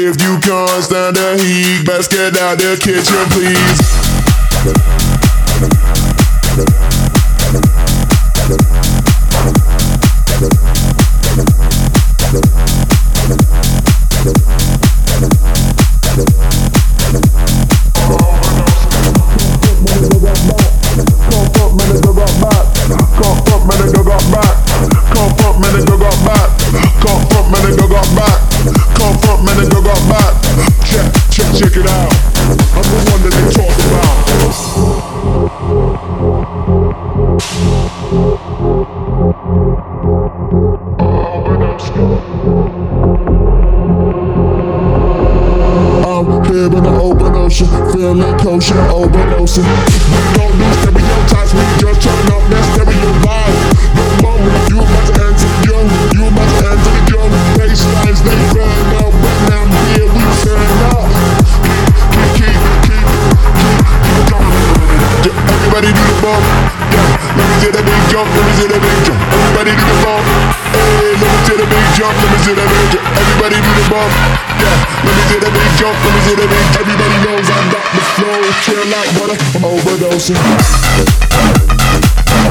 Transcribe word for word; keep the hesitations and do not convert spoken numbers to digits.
If you can't stand the heat, best get out the kitchen, please. Check it out, I'm the one that they talk about. I'm here in the open ocean, feeling kosher, overdosing. We don't do stereotypes, we just turn up that stereo vibe. No moment, you about to enter the jungle, you about to enter the jungle. Baselines, they burn out, but now here we turn up. Everybody do the bump, yeah. Let me see the big jump, let me see the big jump. Everybody do the bump, hey. Let me see the big jump, let me see the big jump. Everybody do the bump, yeah. Let me see the big jump, let me see the big jump. Everybody knows I got the flow, chill like water, I'm overdosing.